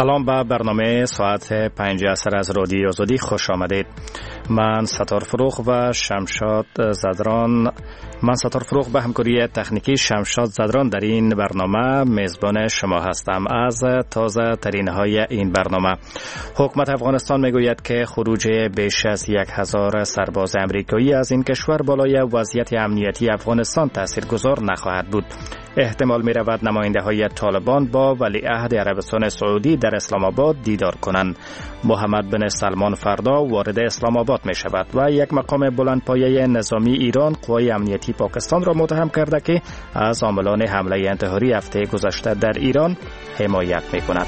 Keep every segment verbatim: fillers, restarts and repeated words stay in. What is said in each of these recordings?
سلام به برنامه ساعت پنج عصر از رادیو آزادی خوش آمدید. من ستار فروغ و شمشاد زدران من ستار فروغ به همکاری تکنیکی شمشاد زدران در این برنامه میزبان شما هستم. از تازه ترین های این برنامه: حکومت افغانستان میگوید که خروج بیش از یک هزار سرباز امریکایی از این کشور بالای وضعیت امنیتی افغانستان تاثیرگذار نخواهد بود. احتمال می رود نماینده های طالبان با ولیعهد عربستان سعودی در اسلام آباد دیدار کنند. محمد بن سلمان فردا وارد اسلام آباد می شود و یک مقام بلندپایه نظامی ایران قوای امنیتی پاکستان را متهم کرده که از عاملان حمله انتحاری هفته گذشته در ایران حمایت می کند.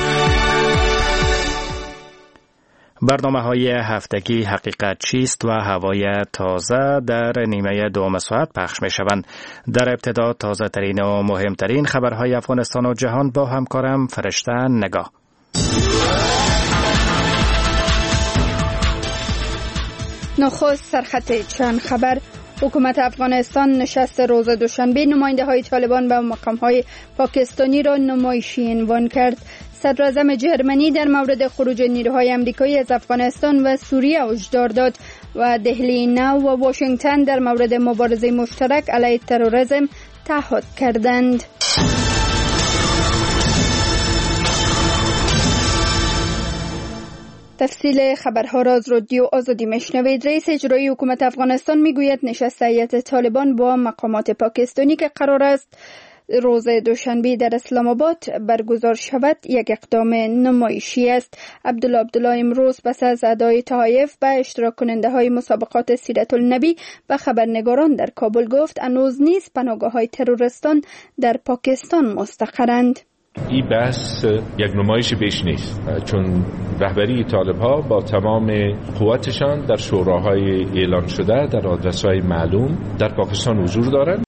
برنامه های هفتگی حقیقت چیست و هوای تازه در نیمه دوم ساعت پخش می شوند. در ابتدا تازه ترین و مهمترین خبرهای افغانستان و جهان با همکارم فرشته نگاه. نخست سرخط چند خبر: حکومت افغانستان نشست روز دوشنبه نماینده های طالبان و مقام های پاکستانی را نمایشی عنوان کرد. صدراعظم جرمنی در مورد خروج نیروهای آمریکایی از افغانستان و سوریه هشدار داد و دهلی نو و واشنگتن در مورد مبارزه مشترک علیه تروریسم تعهد کردند. تفصیل خبرها را از رادیو آزادی میشنوید. رئیس اجرایی حکومت افغانستان میگوید نشست هیئت طالبان با مقامات پاکستانی که قرار است روز دوشنبه در اسلام آباد برگزار شود یک اقدام نمایشی است. عبدالله عبدالله امروز پس از ادای تحایف به اشتراک کننده های مسابقات سیرت النبی و خبرنگاران در کابل گفت هنوز نیز پناهگاه های تروریستان در پاکستان مستقرند. این بحث یک نمایش بیش نیست، چون رهبری طالب ها با تمام قوتشان در شوراهای اعلان شده در آدرس‌های معلوم در پاکستان حضور دارند.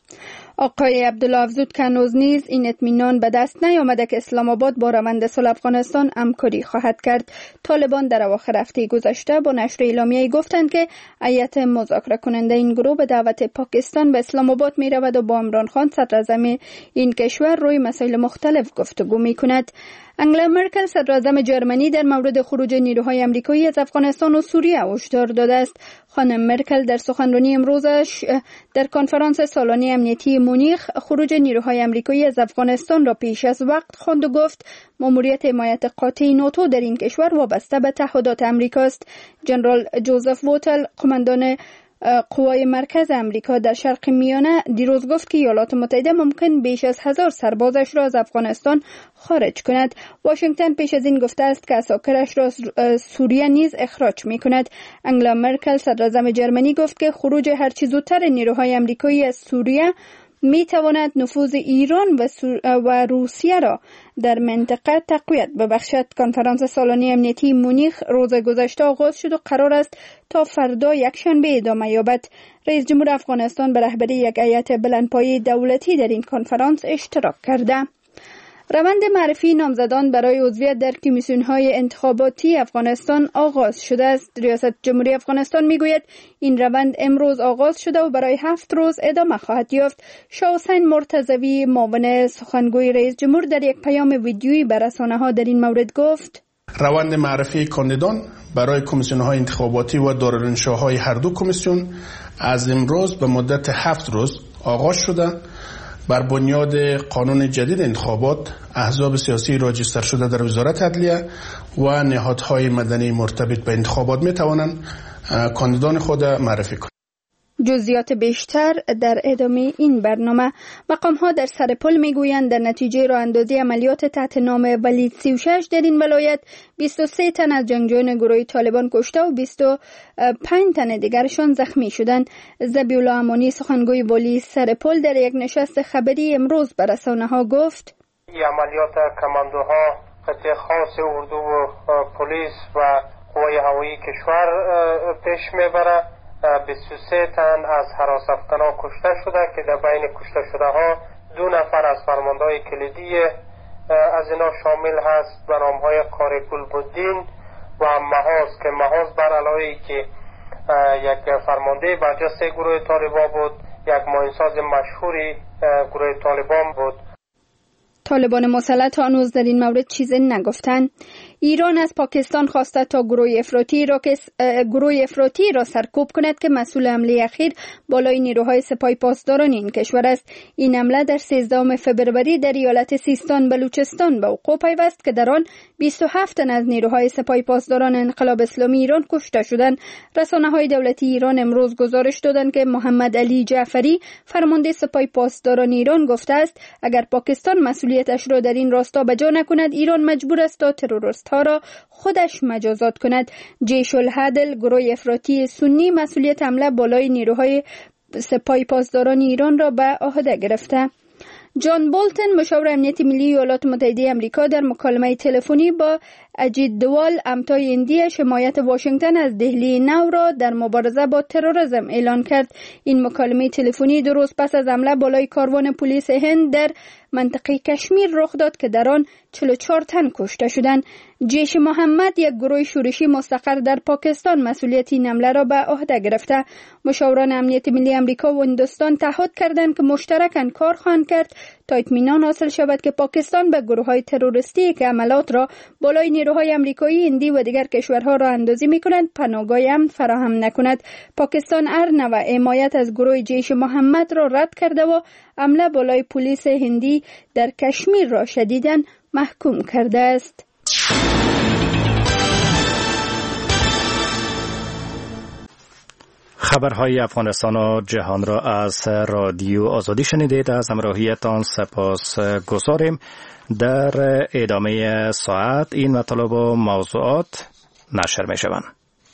آقای عبدالله افزود که هنوز نیز این اطمینان به دست نیامده که اسلام آباد با روند صلح افغانستان همکاری خواهد کرد. طالبان در اواخر هفته گذشته با نشر اعلامیه‌ای گفتند که هیئت مذاکره کننده این گروه به دعوت پاکستان به اسلام آباد می رود و با عمران خان صدراعظم این کشور روی مسائل مختلف گفتگو می کند. انگلا مرکل صدراعظم جرمنی در مورد خروج نیروهای آمریکایی از افغانستان و سوریه هشدار داده است. خانم مرکل در سخنرانی امروزش در کنفرانس سالانه امنیتی مونیخ خروج نیروهای آمریکایی از افغانستان را پیش از وقت خواند و گفت ماموریت حمایت قاطع ناتو در این کشور وابسته به تعهدات آمریکا است. جنرال جوزف ووتل، قماندان قوای مرکز امریکا در شرق میانه، دیروز گفت که ایالات متحده ممکن بیش از هزار سربازش را از افغانستان خارج کند. واشنگتن پیش از این گفته است که اساکرش را سوریه نیز اخراج می کند. انگلا مرکل صدراعظم جرمنی گفت که خروج هرچی زودتر نیروهای آمریکایی از سوریه می تواند نفوذ ایران و, و روسیه را در منطقه تقویت ببخشد. کنفرانس سالانه امنیتی مونیخ روز گذشته آغاز شد و قرار است تا فردا یکشنبه ادامه یابد. رئیس جمهور افغانستان به رهبری یک هیئت بلندپایه دولتی در این کنفرانس اشتراک کرده. روند معرفی نامزدان برای عضویت در کمیسیون‌های انتخاباتی افغانستان آغاز شده است. ریاست جمهوری افغانستان میگوید این روند امروز آغاز شده و برای هفت روز ادامه خواهد یافت. شاه حسین مرتضوی، معاون سخنگوی رئیس جمهور، در یک پیام ویدیویی به رسانه‌ها در این مورد گفت: روند معرفی کاندیدان برای کمیسیون‌های انتخاباتی و دارالانشاهای هر دو کمیسیون از امروز به مدت هفت روز آغاز شده. بر بنیاد قانون جدید انتخابات، احزاب سیاسی راجستر شده در وزارت عدلیه و نهادهای مدنی مرتبط به انتخابات می توانند کاندیدان خود معرفی کنند. جزئیات بیشتر در ادامه این برنامه. مقام ها در سرپل میگویند در نتیجه راه اندازی عملیات تحت نام ولید سی و شش در این ولایت بیست و سه تن از جنگجویان گروه طالبان کشته و بیست و پنج تن دیگرشان زخمی شدند. ذبیح الله امانی، سخنگوی والی سرپل، در یک نشست خبری امروز به رسانه‌ها گفت: این عملیات کماندوها قطع خاص اردو و پلیس و قوای هوایی کشور پیش میبره. بیست و سه تن از هراس افغانان کشته شده که در بین کشته شده ها دو نفر از فرماندهای کلیدی از اینا شامل هست به نام های قاری گلبدین و محاز که محاز بر علاوه که یک فرمانده برجسته گروه طالبان بود، یک معاونساز مشهوری گروه طالبان بود. طالبان مسلط هنوز در این مورد چیزی نگفتند. ایران از پاکستان خواسته تا گروه افراطی را که گروه افراطی را سرکوب کند که مسئول حمله اخیر بالای نیروهای سپاه پاسداران این کشور است. این حمله در سیزدهم فوریه در ایالت سیستان بلوچستان به وقوع پیوست که در آن بیست و هفت تن از نیروهای سپاه پاسداران انقلاب اسلامی ایران کشته شدند. رسانه‌های دولتی ایران امروز گزارش دادند که محمد علی جعفری فرمانده سپاه پاسداران ایران گفته است اگر پاکستان مسئولیتش را در این راستا بجا نکند ایران مجبور است تا تروریست ها را خودش مجازات کند. جیش العدل گروه افراطی سنی مسئولیت حمله بالای نیروهای سپاه پاسداران ایران را به عهده گرفته. جان بولتن مشاور امنیت ملی ایالات متحده آمریکا در مکالمه تلفنی با اجید دوال امتای هندی حمایت واشنگتن از دهلی نو را در مبارزه با تروریسم اعلان کرد. این مکالمه تلفنی دو روز پس از حمله بالای کاروان پلیس هند در منطقه کشمیر رخ داد که در آن چهل و چهار تن کشته شدند. جیش محمد یک گروه شورشی مستقر در پاکستان مسئولیت این حمله را به عهده گرفته. مشاوران امنیت ملی آمریکا و هندوستان تعهد کردند که مشترکاً کار خواهند کرد تا اطمینان حاصل شود که پاکستان به گروه‌های تروریستی که عملات را بالای نیروهای آمریکایی، هندی و دیگر کشورها را اندازی می‌کنند پناهگاهی امن فراهم نکند. پاکستان هر نوع حمایت از گروه جیش محمد را رد کرده و حمله بالای پلیس هندی در کشمیر را شدیداً محکوم کرده است. خبرهای افغانستان و جهان را از رادیو آزادی شنیدید. از همراهیتان سپاس گذاریم. در ادامه ساعت این مطالب و موضوعات نشر می شوند.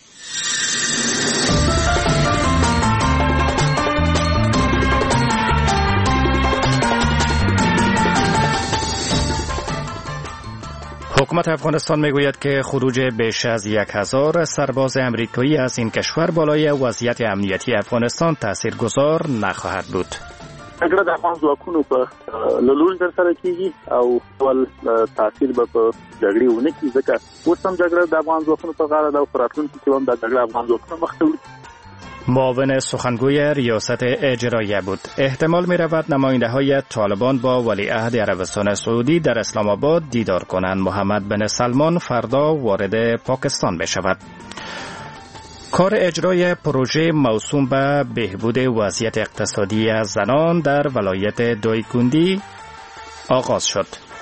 حکومت افغانستان میگوید که خروج بیش از یک هزار سرباز امریکایی از این کشور بالای وضعیت امنیتی افغانستان تاثیرگذار نخواهد بود. جګړه د افغان ځواکونو په لوري ترسره کیږي او ول تاثیر به په جګړې ونه کیږي ځکه اوس هم جګړه د افغان ځواکونو په غاړه ده او په راتلونکي کې هم د جګړې افغان ځواکونه مخ ته وړي. معاون سخنگوی ریاست اجراییه بود. احتمال می رود نماینده های طالبان با ولیعهد عربستان سعودی در اسلام آباد دیدار کنند. محمد بن سلمان فردا وارد پاکستان بشود. کار اجرای پروژه موسوم به بهبود وضعیت اقتصادی زنان در ولایت دایکنډي آغاز شد.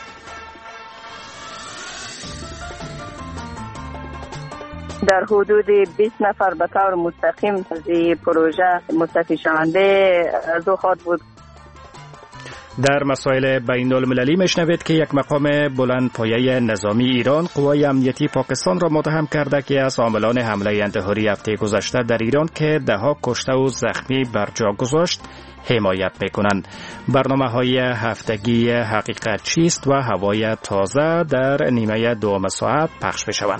در حدود بیست نفر به طور مستقیم از این پروژه مستفید شونده دو خواهد بود. در مسائل بین المللی میشنوید که یک مقام بلند پایه نظامی ایران قوای امنیتی پاکستان را متهم کرده که از عاملان حمله انتحاری هفته گذشته در ایران که دهها کشته و زخمی بر جا گذاشت حمایت میکنند. برنامه های هفتگی حقیقت چیست و هوای تازه در نیمه دوم ساعت پخش بشوند.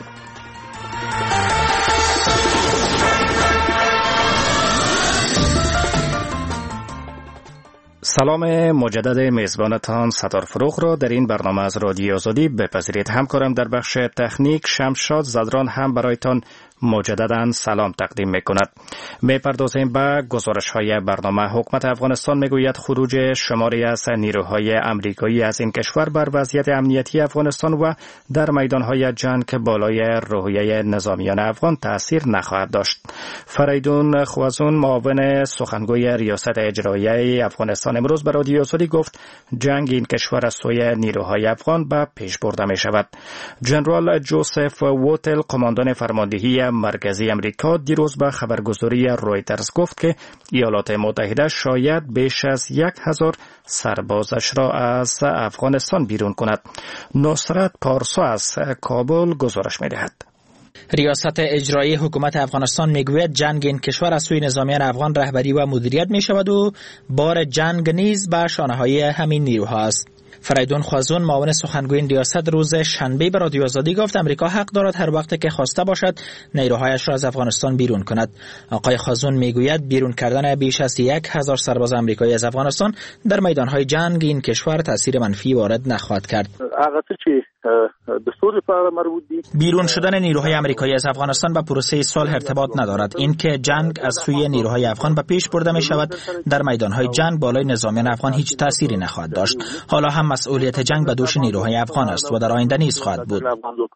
سلام مجدد میزبانتان ستار فروغ را در این برنامه از رادیو آزادی بپذیرید. همکارم در بخش تکنیک شمشاد زدران هم برایتان مجددا سلام تقدیم میکند. میپردازیم به گزارش های برنامه. حکومت افغانستان میگوید خروج شماری از نیروهای امریکایی از این کشور بر وضعیت امنیتی افغانستان و در میدانهای جنگ بالای روحیه نظامیان افغان تأثیر نخواهد داشت. فریدون خوازون معاون سخنگوی ریاست اجراییه افغانستان امروز به رادیو آزادی گفت جنگ این کشور از سوی نیروهای افغان به پیش برده می شود. جنرال جوزف ووتل قماندان فرماندهی مرکزی امریکا دیروز به خبرگزاری رویترز گفت که ایالات متحده شاید بیش از یک هزار سربازش را از افغانستان بیرون کند. نصرت پارسا از کابل گزارش می دهد. ریاست اجرایی حکومت افغانستان میگوید جنگ این کشور از سوی نظامیان افغان رهبری و مدیریت می شود و بار جنگ نیز به شانه های همین نیروها است. فریدون خوازون معاون سخنگوی این ریاست روز شنبه به رادیو آزادی گفت امریکا حق دارد هر وقت که خواسته باشد نیروهایش را از افغانستان بیرون کند. آقای خوازون میگوید بیرون کردن بیش از یک هزار سرباز امریکایی از افغانستان در میدانهای جنگ این کشور تاثیر منفی وارد نخواهد کرد. هغه څه چې د سولې په اړه مربوط دي. بیرون شدن نیروهای آمریکایی از افغانستان با پروسه صلح ارتباط ندارد. اینکه جنگ از سوی نیروهای افغان به پیش برده می شود در میدانهای جنگ بالای نظامیان افغان هیچ تأثیری نخواهد داشت. حالا هم مسئولیت جنگ به دوش نیروهای افغان است و در آینده نیز خواهد بود.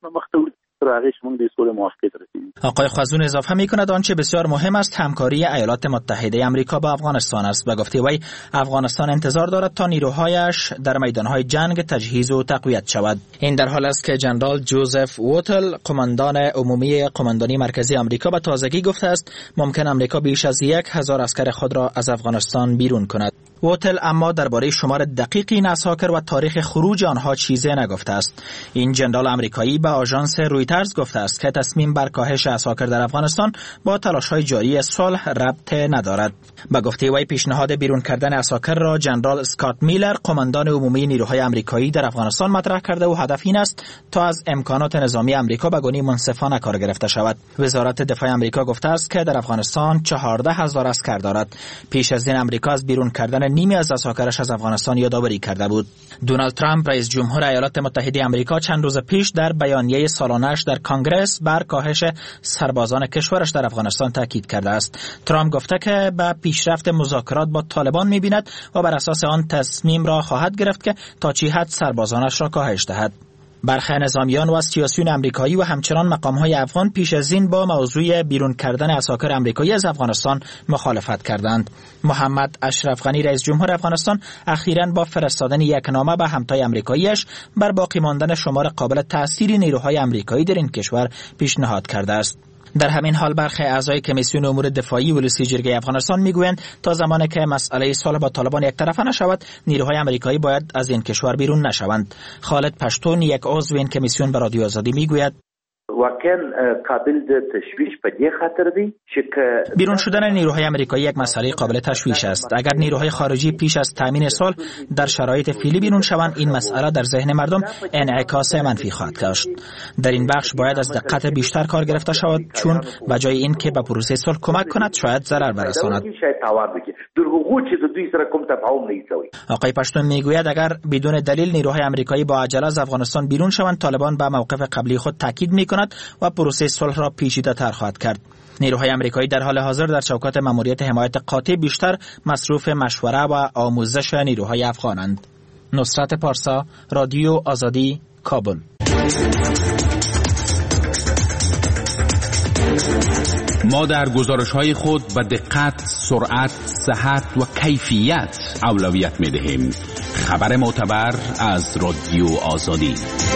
آقای خوازون اضافه می کند آنچه بسیار مهم است همکاری ایالات متحده آمریکا با افغانستان است و گفته وی افغانستان انتظار دارد تا نیروهایش در میدانهای جنگ تجهیز و تقویت شود. این در حال است که جنرال جوزف ووتل قماندان عمومی قماندانی مرکزی آمریکا به تازگی گفته است ممکن آمریکا بیش از یک هزار عسکر خود را از افغانستان بیرون کند. ووتل اما درباره شمار دقیق این عساکر و تاریخ خروج آنها چیزی نگفته است. این جنرال آمریکایی به آژانس رویترز گفته است که تصمیم بر کاهش عساکر در افغانستان با تلاش‌های جاری صلح ربط ندارد. به گفته وی پیشنهاد بیرون کردن عساکر را جنرال اسکات میلر قماندان عمومی نیروهای آمریکایی در افغانستان مطرح کرده و هدف این است تا از امکانات نظامی آمریکا به گونه منصفانه کار گرفته شود. وزارت دفاع آمریکا گفته است که در افغانستان چهارده هزار عسکر دارد. پیش از این آمریکا از بیرون کردن نیمی از عساکرش از افغانستان یادآوری کرده بود. دونالد ترامپ رئیس جمهور ایالات متحده آمریکا چند روز پیش در بیانیه سالانه‌اش در کانگرس بر کاهش سربازان کشورش در افغانستان تاکید کرده است. ترامپ گفته که به پیشرفت مذاکرات با طالبان می‌بیند و بر اساس آن تصمیم را خواهد گرفت که تا چه حد سربازانش را کاهش دهد. برخی نظامیان و سیاسیون آمریکایی و همچنان مقام‌های افغان پیش از این با موضوع بیرون کردن عساکر آمریکایی از افغانستان مخالفت کردند. محمد اشرف غنی رئیس جمهور افغانستان اخیراً با فرستادن یک نامه به همتای آمریکایی‌اش بر باقی ماندن شمار قابل تأثیری نیروهای آمریکایی در این کشور پیشنهاد کرده است. در همین حال برخی اعضای کمیسیون امور دفاعی ولسی جرگه افغانستان میگویند تا زمانی که مسئله صلح با طالبان یک طرفه نشود نیروهای آمریکایی باید از این کشور بیرون نشوند. خالد پشتون یک عضو این کمیسیون به رادیو آزادی میگوید واقعا قابل د تشویش په دې خاطر دی چې بیرون شدن نیروهای آمریکایی یک مسئله قابل تشویش است. اگر نیروهای خارجی پیش از تامین صلح در شرایط فعلی بیرون شوند این مسئله در ذهن مردم انعکاس منفی خواهد داشت. در این بخش باید از دقت بیشتر کار گرفته شود چون بجای این که به پروسه صلح کمک کند شاید ضرر برساند. آقای پشتون میگوید اگر بدون دلیل نیروهای آمریکایی با عجله از افغانستان بیرون شوند طالبان به موقف قبلی خود تاکید میکند و پروسه صلح را پیچیده‌تر خواهد کرد. نیروهای آمریکایی در حال حاضر در چوکات ماموریت حمایت قاطع بیشتر مصروف مشوره و آموزش نیروهای افغانند. نصرت پارسا، رادیو آزادی، کابل. ما در گزارش‌های خود به دقت، سرعت، صحت و کیفیت اولویت می‌دهیم. خبر معتبر از رادیو آزادی.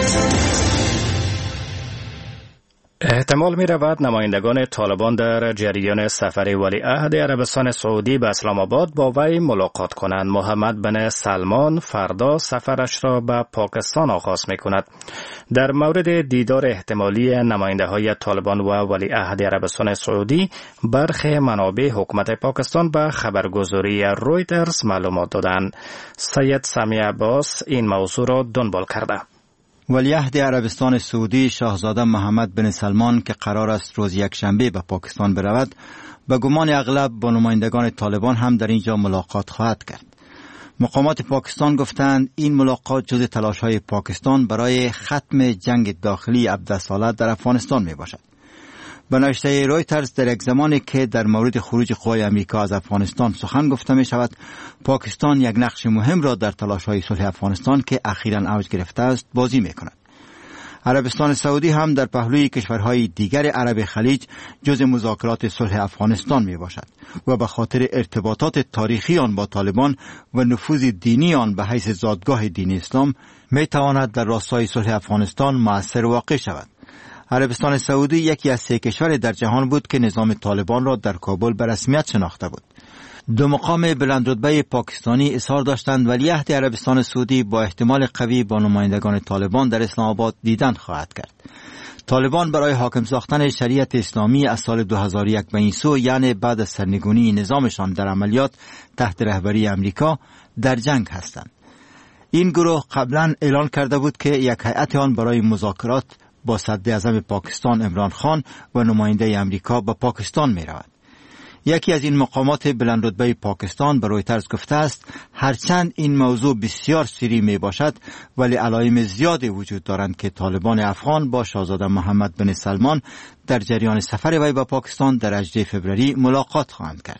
احتمال می رود نمایندگان طالبان در جریان سفر ولیعهد عربستان سعودی به اسلام آباد با وی ملاقات کنند. محمد بن سلمان فردا سفرش را به پاکستان آغاز می کند. در مورد دیدار احتمالی نماینده های طالبان و ولیعهد عربستان سعودی برخی منابع حکومت پاکستان به خبرگزاری رویترز معلومات دادند. سید سمی عباس این موضوع را دنبال کرده. ولیعهد عربستان سعودی شاهزاده محمد بن سلمان که قرار است روز یکشنبه به پاکستان برود به گمان اغلب با نمایندگان طالبان هم در اینجا ملاقات خواهد کرد. مقامات پاکستان گفتند این ملاقات جز تلاش‌های پاکستان برای ختم جنگ داخلی عبدالصالح در افغانستان می باشد. به نوشته رویترز در یک زمانی که در مورد خروج قوای آمریکا از افغانستان سخن گفته می شود پاکستان یک نقش مهم را در تلاش‌های صلح افغانستان که اخیراً اوج گرفته است بازی می کند. عربستان سعودی هم در پهلوی کشورهای دیگر عرب خلیج جزء مذاکرات صلح افغانستان می باشد و به خاطر ارتباطات تاریخی آن با طالبان و نفوذ دینی آن به حیث زادگاه دین اسلام می تواند در راستای صلح افغانستان مؤثر واقع شود. عربستان سعودی یکی از سه کشور در جهان بود که نظام طالبان را در کابل به رسمیت شناخته بود. دو مقام بلندرتبه پاکستانی اظهار داشتند ولیعهد عربستان سعودی با احتمال قوی با نمایندگان طالبان در اسلام آباد دیدن خواهد کرد. طالبان برای حاکم ساختن شریعت اسلامی از سال دو هزار و یک به این سو یعنی بعد از سرنگونی نظامشان در عملیات تحت رهبری امریکا در جنگ هستند. این گروه قبلا اعلان کرده بود که یک هیئت آن برای مذاکرات با صدراعظم پاکستان عمران خان و نماینده امریکا به پاکستان می رود. یکی از این مقامات بلند رتبه پاکستان به رویترز گفته است هرچند این موضوع بسیار سری می باشد ولی علائم زیادی وجود دارند که طالبان افغان با شاهزاده محمد بن سلمان در جریان سفر وی به پاکستان در هجدهم فوریه ملاقات خواهند کرد.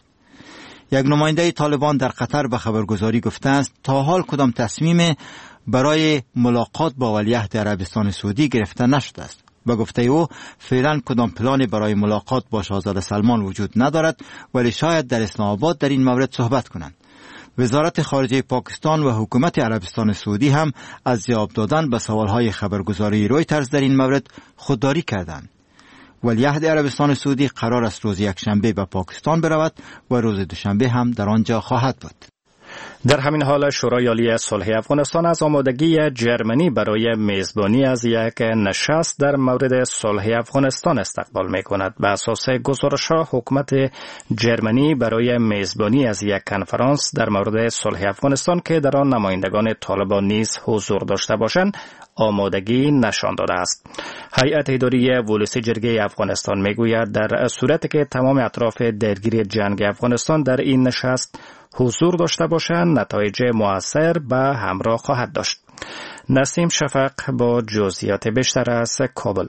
یک نماینده طالبان در قطر به خبرگزاری گفته است تا حال کدام تصمیم برای ملاقات با ولیعهد عربستان سعودی گرفته نشده است. به گفته او فعلا کدام پلانی برای ملاقات با شاهزاده سلمان وجود ندارد ولی شاید در اسلام آباد در این مورد صحبت کنند. وزارت خارجه پاکستان و حکومت عربستان سعودی هم از جواب دادن به سوالهای خبرگزاری رویترز در این مورد خودداری کردند. ولیعهد عربستان سعودی قرار است روز یکشنبه به پاکستان برود و روز دوشنبه هم در آنجا خواهد بود. در همین حال شورای عالی صلح افغانستان از آمادگی جرمنی برای میزبانی از یک نشست در مورد صلح افغانستان استقبال می کند. به اساس گزارش‌ها حکومت جرمنی برای میزبانی از یک کنفرانس در مورد صلح افغانستان که در آن نمایندگان طالبان نیز حضور داشته باشند آمادگی نشان داده است. هیئت اداری ولسی جرگه افغانستان میگوید در صورتی که تمام اطراف درگیر جنگ افغانستان در این نشست حضور داشته باشند نتایج مؤثر به همراه خواهد داشت. نسیم شفق با جزئیات بیشتر از کابل.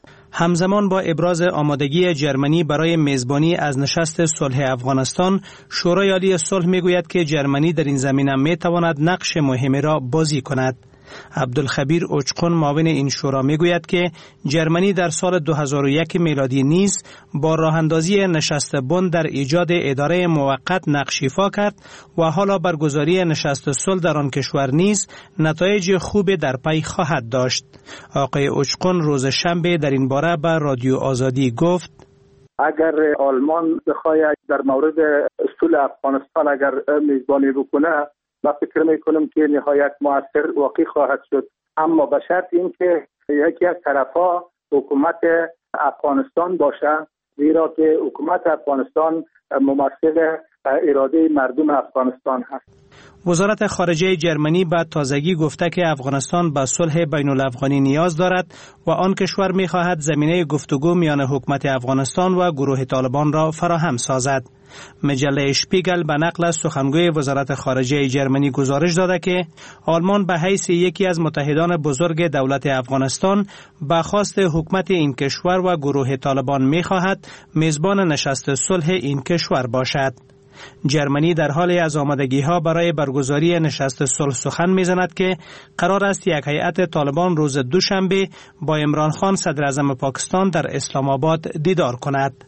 همزمان با ابراز آمادگی جرمنی برای میزبانی از نشست صلح افغانستان، شورای عالی صلح میگوید که جرمنی در این زمینه میتواند نقش مهمی را بازی کند. عبدالخبیر اوچقون معاون این شورا میگوید که جرمنی در سال دو هزار و یک میلادی نیز با راه اندازی نشست بن در ایجاد اداره موقت نقش ایفا کرد و حالا برگزاری نشست صلح در آن کشور نیز نتایج خوب در پی خواهد داشت. آقای اوچقون روز شنبه در این باره به رادیو آزادی گفت اگر آلمان بخواهد در مورد صلح افغانستان اگر میزبانی بکنه من فکر میکنم که نهایت موثر واقع خواهد شد، اما به شرط اینکه یکی از طرفها حکومت افغانستان باشه، زیرا که حکومت افغانستان ممثل اراده مردم افغانستان هست. وزارت خارجه جرمنی به تازگی گفته که افغانستان به صلح بین الافغانی نیاز دارد و آن کشور می‌خواهد زمینه گفتگو میان حکومت افغانستان و گروه طالبان را فراهم سازد. مجله اشپیگل به نقل از سخنگوی وزارت خارجه جرمنی گزارش داده که آلمان به حیث یکی از متحدان بزرگ دولت افغانستان به خواست حکومت این کشور و گروه طالبان می‌خواهد میزبان نشست صلح این کشور باشد. جرمنی در حال از آمادگی‌ها برای برگزاری نشست صلح سخن می‌زند که قرار است یک هیئت طالبان روز دوشنبه با عمران خان صدر اعظم پاکستان در اسلام آباد دیدار کند.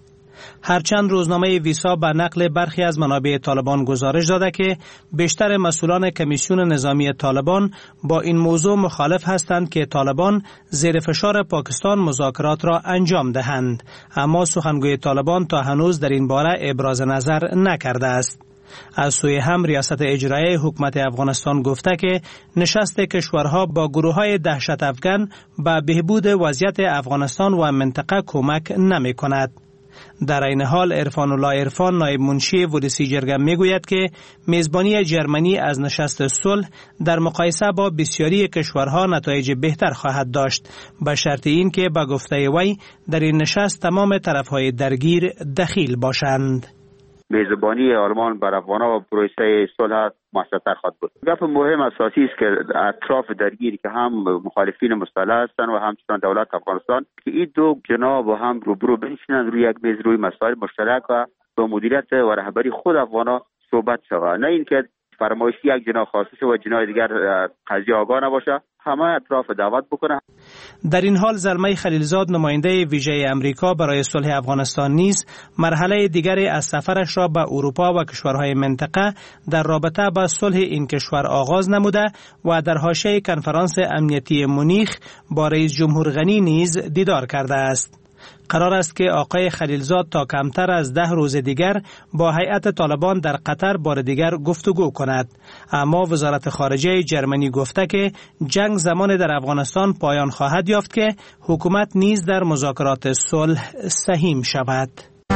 هرچند روزنامه ویسا به نقل برخی از منابع طالبان گزارش داده که بیشتر مسئولان کمیسیون نظامی طالبان با این موضوع مخالف هستند که طالبان زیر فشار پاکستان مذاکرات را انجام دهند، اما سخنگوی طالبان تا هنوز در این باره ابراز نظر نکرده است. از سوی هم ریاست اجرایی حکومت افغانستان گفته که نشست کشورها با گروه‌های دهشت افغان به بهبود وضعیت افغانستان و منطقه کمک نمی کند. در این حال عرفان الله عرفان نایب منشی ولسی جرگه میگوید که میزبانی جرمنی از نشست صلح در مقایسه با بسیاری کشورها نتایج بهتر خواهد داشت، به شرط این که به گفته وی در این نشست تمام طرفهای درگیر دخیل باشند. میزبانی آلمان بر افغان و پروسه صلح موثرتر خواهد بود. گپ مهم اساسی است که اطراف درگیری که هم مخالفین مسلح هستند و همچنان دولت افغانستان که این دو جناح با هم روبرو بنشینند روی یک میز روی مسائل مشترک و با مدیریت و رهبری خود افغانا صحبت شود، نه اینکه فرمایشی یک جناح خاصه و جناح دیگر قضیه آگاه نباشه، همه اطراف دعوت بکنه. در این حال زلمه خلیلزاد نماینده ویژه امریکا برای صلح افغانستان نیز مرحله دیگری از سفرش را به اروپا و کشورهای منطقه در رابطه با صلح این کشور آغاز نموده و در حاشیه کنفرانس امنیتی مونیخ با رئیس جمهور غنی نیز دیدار کرده است. قرار است که آقای خلیلزاد تا کمتر از ده روز دیگر با هیئت طالبان در قطر بار دیگر گفتگو کند، اما وزارت خارجه جرمنی گفته که جنگ زمان در افغانستان پایان خواهد یافت که حکومت نیز در مذاکرات صلح سهیم شود.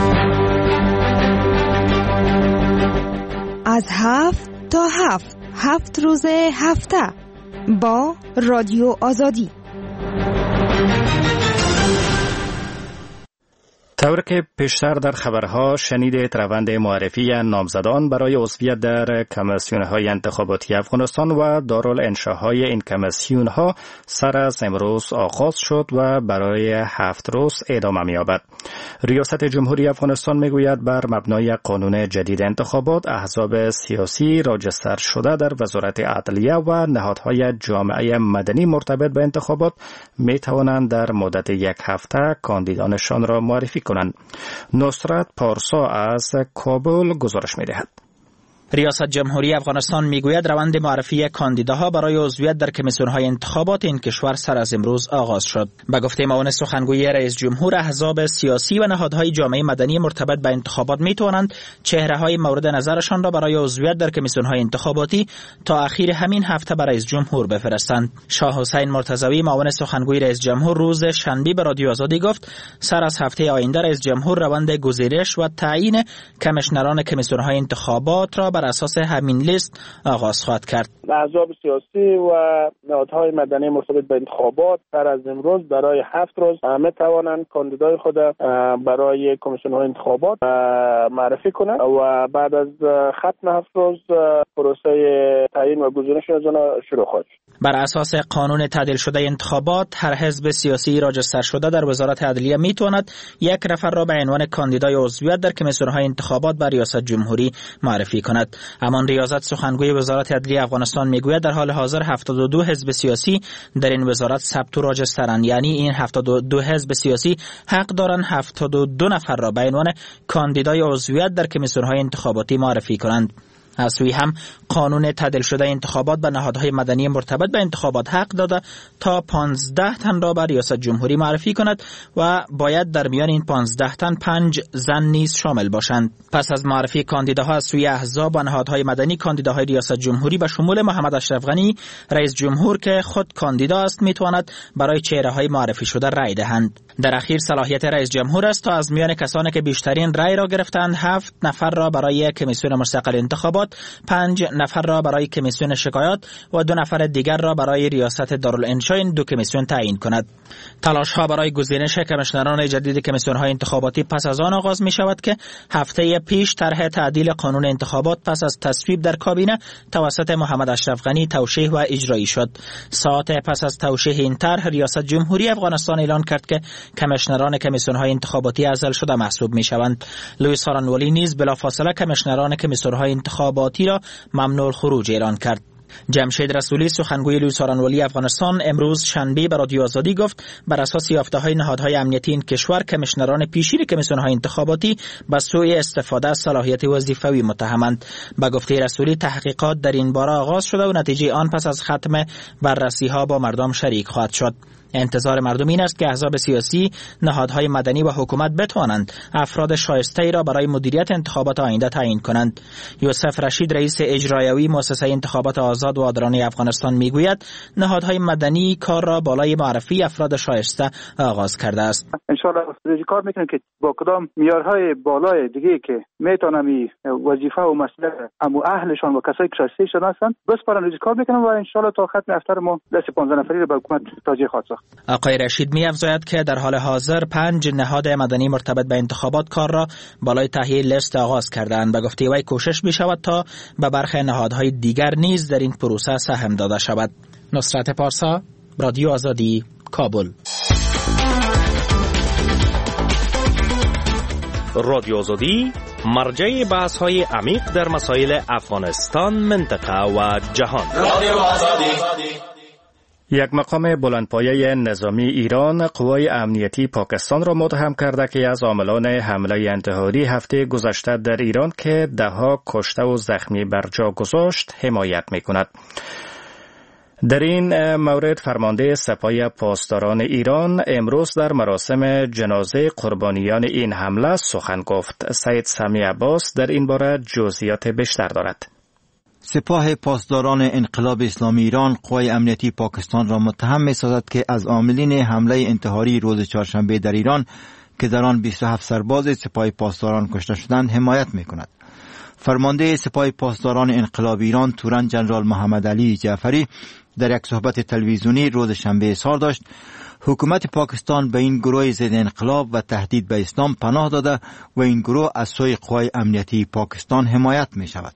از هفت تا هفت هفت روز هفته با رادیو آزادی. طور که پیشتر در خبرها شنیدید، روند معرفی نامزدان برای عضویت در کمیسیون‌های انتخاباتی افغانستان و دارالانشاهای این کمیسیون‌ها سر از امروز آغاز شد و برای هفت روز ادامه می‌یابد. ریاست جمهوری افغانستان میگوید بر مبنای قانون جدید انتخابات، احزاب سیاسی راجستر شده در وزارت عدلیه و نهادهای جامعه مدنی مرتبط به انتخابات می‌توانند در مدت یک هفته کاندیدانشان را معرفی کنند. نصرت پارسا از کابل گزارش می‌دهد. ریاست جمهوری افغانستان میگوید روند معرفی کاندیداها برای عضویت در کمیسیون‌های انتخابات این کشور سر از امروز آغاز شد. به گفته معاون سخنگوی رئیس جمهور، احزاب سیاسی و نهادهای جامعه مدنی مرتبط به انتخابات میتوانند چهره‌های مورد نظرشان را برای عضویت در کمیسیون‌های انتخاباتی تا اخیر همین هفته به رئیس جمهور بفرستند. شاه حسین مرتضوی، معاون سخنگوی رئیس جمهور، روز شنبه به رادیو آزادی گفت سر از هفته آینده رئیس جمهور روند گزارش و تعیین کمیشنران کمیسیون‌های انتخابات را بر اساس همین لیست آغاز خواهد کرد. احزاب سیاسی و نهادهای مدنی مرتبط به انتخابات سر از امروز برای هفت روز می توانند کاندیدای خود برای کمیسیون های انتخابات معرفی کنند و بعد از ختم هفت روز پروسه تعیین و گزارش از آنها شروع خواهد شد. بر اساس قانون تعدیل شده انتخابات، هر حزب سیاسی راجستر شده در وزارت عدلیه می تواند یک نفر را به عنوان کاندیدای عضویت در کمیسیون های انتخابات به ریاست جمهوری معرفی کند. اما ریاست سخنگوی وزارت عدلیه افغانستان میگوید در حال حاضر هفتاد و دو حزب سیاسی در این وزارت ثبت و راجسترند، یعنی این هفتاد و دو حزب سیاسی حق دارند هفتاد و دو نفر را به عنوان کاندیدای عضویت در کمیسیون‌های انتخاباتی معرفی کنند. از سوی هم قانون تعدیل شده انتخابات به نهادهای مدنی مرتبط به انتخابات حق داده تا پانزده تن را به ریاست جمهوری معرفی کند و باید در میان این پانزده تن پنج زن نیز شامل باشند. پس از معرفی کاندیداها از سوی احزاب و نهادهای مدنی، کاندیداهای ریاست جمهوری به شمول محمد اشرف غنی رئیس جمهور که خود کاندیدا است میتواند برای چهره‌های معرفی شده رأی دهند. در اخیر صلاحیت رئیس جمهور است تا از میان کسانی که بیشترین رأی را گرفتند هفت نفر را برای کمیسیون مستقل انتخابات، پنج نفر را برای کمیسیون شکایات و دو نفر دیگر را برای ریاست دارالانشا این دو کمیسیون تعیین کند. تلاش ها برای گزینش کمیشنران جدید کمیسیون های انتخاباتی پس از آن آغاز می شود که هفته پیش طرح تعدیل قانون انتخابات پس از تصویب در کابینه توسط محمد اشرف غنی توشیح و اجرایی شد. ساعت پس از توشیح این طرح، ریاست جمهوری افغانستان اعلان کرد که کمیشنران کمیسیون های انتخاباتی ازل شده محسوب می شوند. لوئیس سارانوالی نیز بلافاصله کمیشنران کمیسیون های انتخاباتی را ممنوع الخروج اعلان کرد. جمشید رسولی، سخنگوی لوئیس سارانوالی افغانستان، امروز شنبه به رادیو آزادی گفت بر اساس یافته‌های نهادهای امنیتی این کشور، کمیشنران پیشین کمیسیون‌های انتخاباتی به سوء استفاده از صلاحیت وظیفوی متهمند. به گفته رسولی تحقیقات در این باره آغاز شده و نتیجه آن پس از ختم بررسی‌ها با مردم شریک خواهد شد. انتظار مردم این است که احزاب سیاسی، نهادهای مدنی و حکومت بتوانند افراد شایسته‌ای را برای مدیریت انتخابات آینده تعیین کنند. یوسف رشید، رئیس اجرایی مؤسسه انتخابات آزاد و عادلانه افغانستان میگوید نهادهای مدنی کار را بالای معرفی افراد شایسته آغاز کرده است. ان شاء الله کار میکنیم که با کدام معیارهای بالای دیگه که میتونم این وظیفه و مسئله امو اهلشان و کسایی که شایسته شدن هستند بسپارن روزی کار میکنم و ان شاء الله تا ختم افتر ما دست پانزده نفری رو به حکومت توجیه خواهد ساخت. آقای رشید می افزاید که در حال حاضر پنج نهاد مدنی مرتبط به انتخابات کار را بالای تهیه لیست آغاز کردند. به گفته وی کوشش می شود تا به برخی نهادهای دیگر نیز در این پروسه سهم داده شود. نصرت پارسا، رادیو آزادی، کابل. رادیو آزادی مرجع بحث های عمیق در مسائل افغانستان، منطقه و جهان. رادیو آزادی. یک مقام بلندپایه نظامی ایران قوای امنیتی پاکستان را متهم کرده که از عاملان حمله انتحاری هفته گذشته در ایران که دهها کشته و زخمی بر جا گذاشت حمایت می‌کند. در این مورد فرمانده سپاه پاسداران ایران امروز در مراسم جنازه قربانیان این حمله سخن گفت. سید سمی عباس در این باره جزئیات بیشتر دارد. سپاه پاسداران انقلاب اسلامی ایران قوای امنیتی پاکستان را متهم می‌سازد که از عاملین حمله انتحاری روز چهارشنبه در ایران که در آن بیست و هفت سرباز سپاه پاسداران کشته شدند حمایت می‌کند. فرمانده سپاه پاسداران انقلاب ایران تورن جنرال محمد علی جعفری در یک صحبت تلویزیونی روز شنبه اظهار داشت حکومت پاکستان به این گروه ضد انقلاب و تهدید به اسلام پناه داده و این گروه از سوی قوای امنیتی پاکستان حمایت می شود.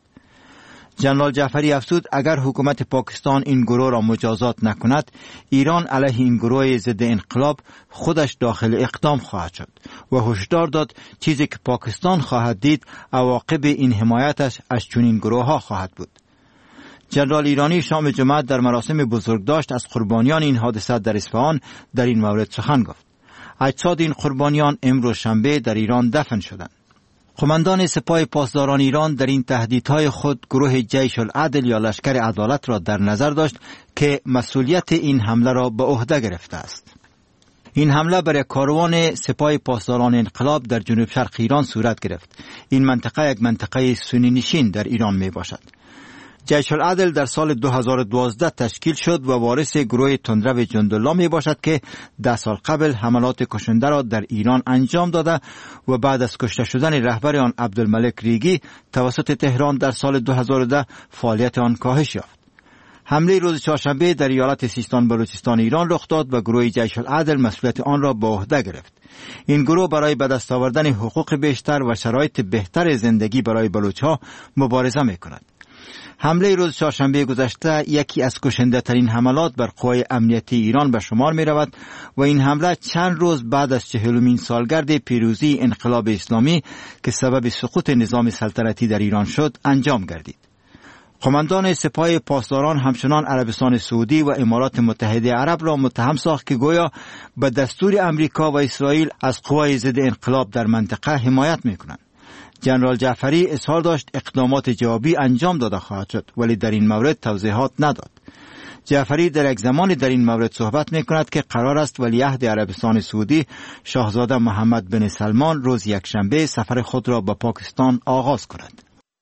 جنرال جعفری افزود اگر حکومت پاکستان این گروه را مجازات نکند، ایران علیه این گروه ضد انقلاب خودش داخل اقدام خواهد شد و هشدار داد چیزی که پاکستان خواهد دید عواقب این حمایتش از چنین گروه ها خواهد بود. جنرال ایرانی شام جمعه در مراسم بزرگداشت از قربانیان این حادثه در اصفهان در این مورد سخن گفت. اجساد این قربانیان امروز شنبه در ایران دفن شدند. قماندان سپاه پاسداران ایران در این تهدیدهای خود گروه جیش العدل یا لشکر عدالت را در نظر داشت که مسئولیت این حمله را به عهده گرفته است. این حمله بر کاروان سپاه پاسداران انقلاب در جنوب شرق ایران صورت گرفت. این منطقه یک منطقه سنی نشین در ایران می باشد. جیش العدل در سال دو هزار و دوازده تشکیل شد و وارث گروه تندرو جندالله می باشد که ده سال قبل حملات کشنده را در ایران انجام داده و بعد از کشته شدن رهبر آن عبدالملک ریگی توسط تهران در سال دو هزار و ده فعالیت آن کاهش یافت. حمله روز چهارشنبه در ایالت سیستان بلوچستان ایران رخ داد و گروه جیش العدل مسئولیت آن را به عهده گرفت. این گروه برای به دست آوردن حقوق بیشتر و شرایط بهتر زندگی برای بلوچ‌ها مبارزه می‌کند. حمله روز چهارشنبه گذشته یکی از کشنده ترین حملات بر قوای امنیتی ایران به شمار می رود و این حمله چند روز بعد از چهلمین سالگرد پیروزی انقلاب اسلامی که سبب سقوط نظام سلطنتی در ایران شد انجام گردید. قماندان سپاه پاسداران همچنان عربستان سعودی و امارات متحده عرب را متهم ساخت که گویا به دستور امریکا و اسرائیل از قوای ضد انقلاب در منطقه حمایت می کنند. جنرال جعفری اظهار داشت اقدامات جوابی انجام داده خواهد شد ولی در این مورد توضیحات نداد. جعفری در یک زمانی در این مورد صحبت می کند که قرار است ولیعهد عربستان سعودی شاهزاده محمد بن سلمان روز یکشنبه سفر خود را به پاکستان آغاز کند.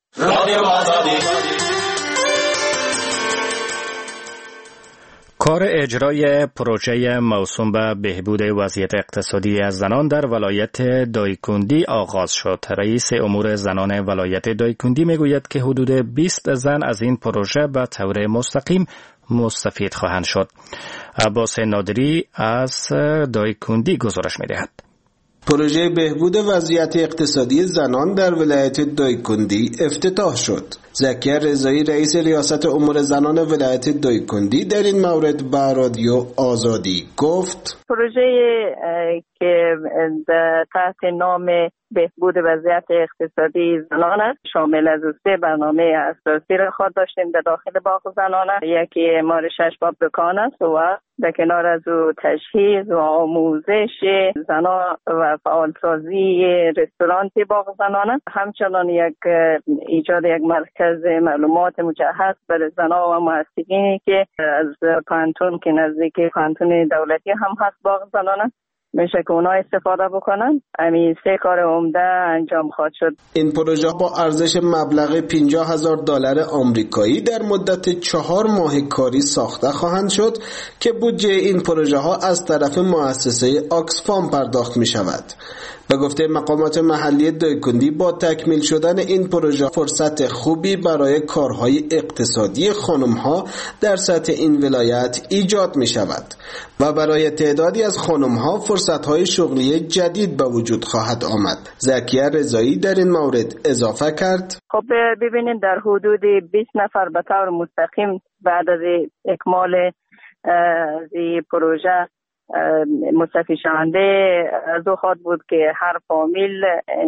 کار اجرای پروژه موسوم به بهبود وضعیت اقتصادی از زنان در ولایت دایکندی آغاز شد. رئیس امور زنان ولایت دایکندی میگوید که حدود بیست زن از این پروژه به طور مستقیم مستفید خواهند شد. عباس نادری از دایکندی گزارش میدهد. پروژه بهبود وضعیت اقتصادی زنان در ولایت دایکندی افتتاح شد. زکیه رضایی رئیس ریاست امور زنان ولایت دایکندی در این مورد به رادیو آزادی گفت پروژه که تحت نام بهبود وضعیت اقتصادی زنان است شامل از سه برنامه اساسی را خود داشتیم در داخل باغ زنان است. یکی اعمار شش باب دکان است و در کنار از او تجهیز و آموزش زنان و فعالسازی رستوران باغ زنان است. همچنان یک ایجاد یک مرکز معلومات مجهز برای زنان و مؤسسینی که از پانتون که نزدیک پانتون دولتی هم هست باغ زنان است میشه که اونا استفاده بکنن. همین سه کار عمده انجام خواهد شد. این پروژه با ارزش مبلغ پنجاه هزار دلار آمریکایی در مدت چهار ماه کاری ساخته خواهند شد که بودجه این پروژه ها از طرف مؤسسه آکسفام پرداخت می شود. به گفته مقامات محلی دایکندی با تکمیل شدن این پروژه فرصت خوبی برای کارهای اقتصادی خانم‌ها در سطح این ولایت ایجاد می شود و برای تعدادی از خانم‌ها فرصت‌های شغلی جدید به وجود خواهد آمد. زکیه رضایی در این مورد اضافه کرد. خب ببینید در حدود بیست نفر به طور مستقیم بعد از اکمال این پروژه مصرفی شونده از او خواهد بود که هر فامیل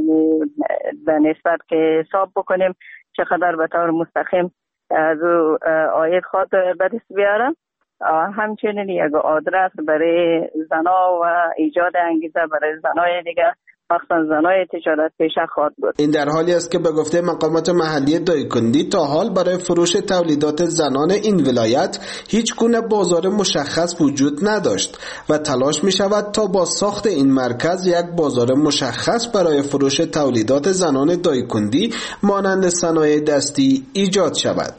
به نسبت که حساب بکنیم چقدر به طور مستقیم از او عاید خواهد به دست بیاره. همچنین یک آدرس برای زنا و ایجاد انگیزه برای زنای دیگه مخصوصا زنای تجارت پیشه خواهد بود. این در حالی است که به گفته مقامات محلی دایکندی تا حال برای فروش تولیدات زنان این ولایت هیچ گونه بازار مشخص وجود نداشت و تلاش می شود تا با ساخت این مرکز یک بازار مشخص برای فروش تولیدات زنان دایکندی مانند صنایع دستی ایجاد شود.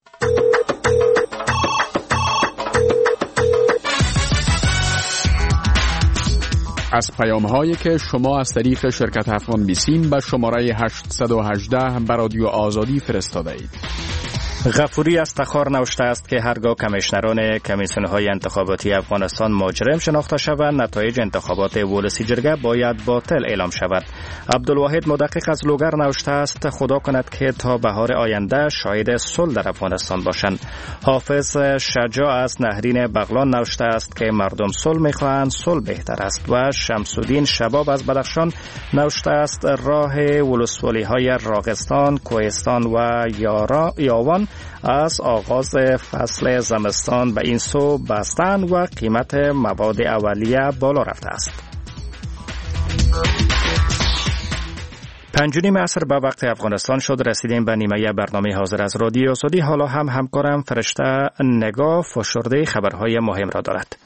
از پیام‌هایی که شما از طریق شرکت افغان بیسیم به شماره هشت یک هشت به رادیو آزادی فرستاده اید. غفوری از تخار نوشته است که هرگاه کمیشنران کمیسیون‌های انتخاباتی افغانستان مجرم شناخته شوند، نتایج انتخابات ولسی جرگه باید باطل اعلام شود. عبدالواحد مدقق از لوگر نوشته است خدا کند که تا بهار آینده شاهد صلح در افغانستان باشند. حافظ شجاع از نهرین بغلان نوشته است که مردم صلح می‌خواهند، صلح بهتر است. و شمس‌الدین شباب از بدخشان نوشته است راه ولسوالی‌های راغستان، کوهستان و یارا یاوان از آغاز فصل زمستان به این سو بستند و قیمت مواد اولیه بالا رفته است. پنج و نیم عصر به وقت افغانستان شد. رسیدیم به نیمه برنامه حاضر از رادیو آزادی. حالا هم همکارم فرشته نگاه فشرده خبرهای مهم را دارد.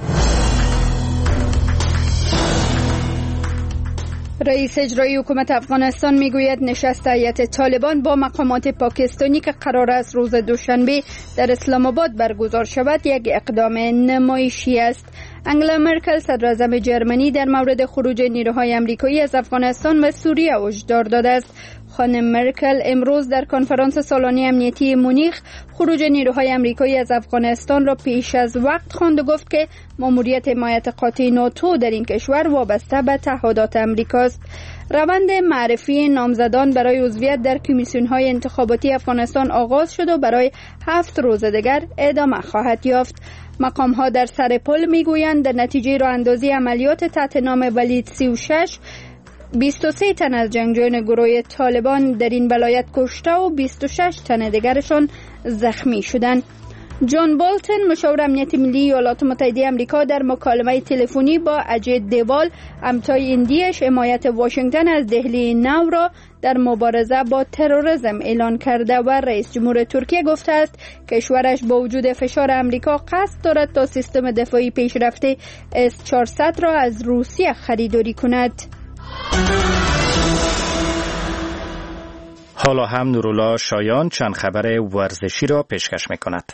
رئیس اجرایی حکومت افغانستان میگوید نشست هیئت طالبان با مقامات پاکستانی که قرار است روز دوشنبه در اسلام آباد برگزار شود یک اقدام نمایشی است. انگلا مرکل صدر اعظم جرمنی در مورد خروج نیروهای آمریکایی از افغانستان و سوریه هشدار داده است. خانم مرکل امروز در کنفرانس سالانه امنیتی مونیخ خروج نیروهای آمریکایی از افغانستان را پیش از وقت خواند و گفت که ماموریت حمایت قاطع ناتو در این کشور وابسته به تعهدات آمریکاست. روند معرفی نامزدان برای عضویت در کمیسیون‌های انتخاباتی افغانستان آغاز شد و برای هفت روز دیگر ادامه خواهد یافت. مقام‌ها در سر پل میگویند در نتیجه راه اندازی عملیات تحت نام ولید سی و شش بیست و سه تن از جنگجویان گروه طالبان در این ولایت کشته و بیست و شش تن دیگرشان زخمی شدند. جان بولتن مشاور امنیت ملی ایالات متحده آمریکا در مکالمه تلفنی با اجی دوال همتای ایندیش حمایت واشنگتن از دهلی نو را در مبارزه با تروریسم اعلان کرده و رئیس جمهور ترکیه گفته است کشورش با وجود فشار آمریکا قصد دارد تا سیستم دفاعی پیشرفته اس چهارصد را از روسیه خریداری کند. حالا هم نورالله شایان چند خبر ورزشی را پیشکش می‌کند.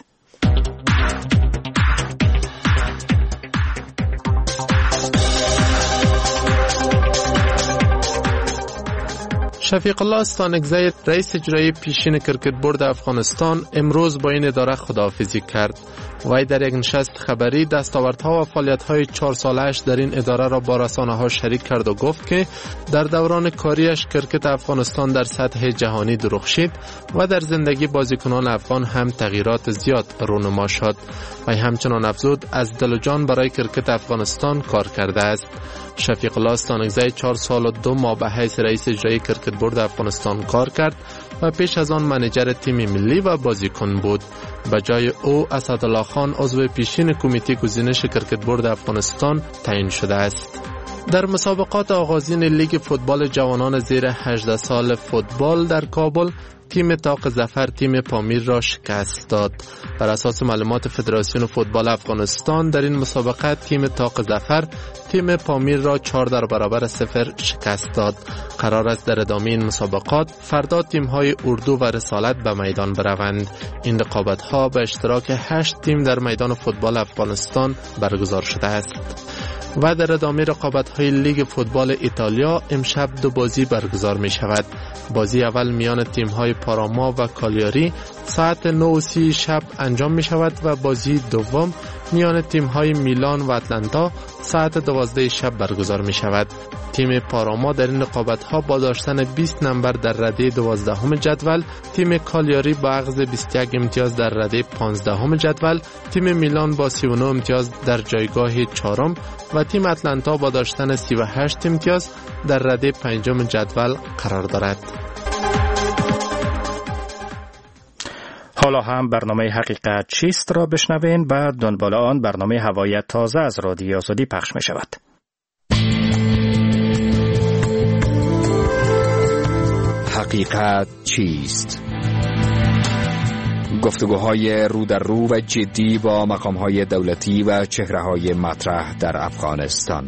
شفیق الله استانکزی رئیس اجرایی پیشین کرکت بورد افغانستان امروز با این اداره خداحافظی کرد. وی در یک نشست خبری دستاوردها و فعالیت‌های چهار ساله‌اش در این اداره را با رسانه‌ها شریک کرد و گفت که در دوران کاریش کرکت افغانستان در سطح جهانی درخشید و در زندگی بازیکنان افغان هم تغییرات زیاد رونما شد. وی همچنان افزود از دل و جان برای کرکت افغانستان کار کرده است. شفیق الله استانکزی چهار سال و دو ماه به حیث رئیس اجرایی کرکت بورد افغانستان کار کرد و پیش از آن منیجر تیم ملی و بازیکن بود. به جای او اسدالله خان عضو پیشین کمیته گزینش کرکت بورد افغانستان تعیین شده است. در مسابقات آغازین لیگ فوتبال جوانان زیر هجده سال فوتبال در کابل تیم طاق ظفر تیم پامیر را شکست داد. بر اساس معلومات فدراسیون فوتبال افغانستان در این مسابقه تیم طاق ظفر تیم پامیر را چهار در برابر صفر شکست داد. قرار است در ادامه این مسابقات فردا تیم‌های اردو و رسالت به میدان بروند. این رقابت‌ها به اشتراک هشت تیم در میدان فوتبال افغانستان برگزار شده است. و در ادامه رقابت‌های لیگ فوتبال ایتالیا امشب دو بازی برگزار می شود. بازی اول میان تیم‌های پاراما و کالیاری ساعت نه و سی شب انجام می شود و بازی دوم میان تیم‌های میلان و اتلانتا ساعت دوازده شب برگزار می شود. تیم پاراما در این رقابت‌ها با داشتن بیست نمبر در رده دوازدهم جدول، تیم کالیاری با اخذ بیست و یک امتیاز در رده پانزدهم جدول، تیم میلان با سی و نه امتیاز در جایگاه چهارم و تیم اتلانتا با داشتن سی و هشت امتیاز در رده پنجم جدول قرار دارد. حالا هم برنامه حقیقت چیست را بشنوین. بعد دنبال آن برنامه هوای تازه از رادیو آزادی پخش می شود. حقیقت چیست؟ گفتگوهای رو در رو و جدی با مقامهای دولتی و چهره‌های مطرح در افغانستان.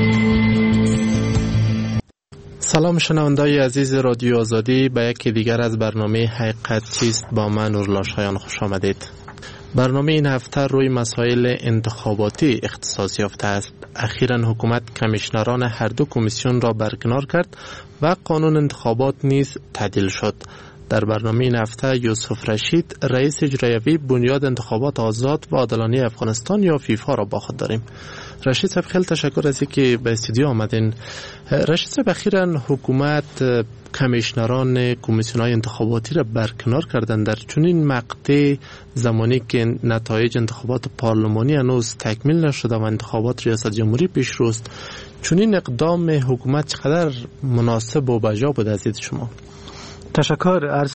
سلام شنوندگان عزیز رادیو آزادی، به یکی دیگر از برنامه حقیقت چیست با من نورالله شایان خوش آمدید. برنامه این هفته روی مسائل انتخاباتی اختصاص یافته است. اخیراً حکومت کمیشنران هر دو کمیسیون را برکنار کرد و قانون انتخابات نیز تعدیل شد. در برنامه این هفته یوسف رشید، رئیس اجرایی بنیاد انتخابات آزاد و عادلانه افغانستان یا فیفا را با خود داریم. رشید صاحب خیلی تشکر از اینکه به استودیو آمدین. رشید صاحب اخیراً حکومت کمیشنران کمیسیون‌های انتخاباتی را برکنار کردن در چنین مقطع زمانی که نتایج انتخابات پارلمانی هنوز تکمیل نشده و انتخابات ریاست جمهوری پیش روست. چنین اقدام حکومت چقدر مناسب و بجا بود از دید شما؟ تشکر.